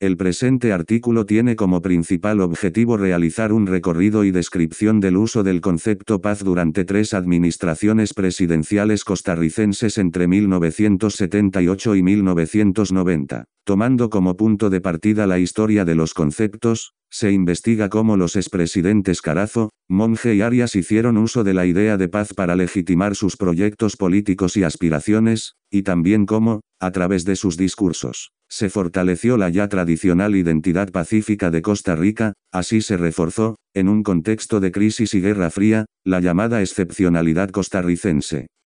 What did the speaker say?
El presente artículo tiene como principal objetivo realizar un recorrido y descripción del uso del concepto paz durante 3 administraciones presidenciales costarricenses entre 1978 y 1990. Tomando como punto de partida la historia de los conceptos, se investiga cómo los expresidentes Carazo, Monge y Arias hicieron uso de la idea de paz para legitimar sus proyectos políticos y aspiraciones, y también cómo, a través de sus discursos, se fortaleció la ya tradicional identidad pacífica de Costa Rica. Así se reforzó, en un contexto de crisis y guerra fría, la llamada excepcionalidad costarricense.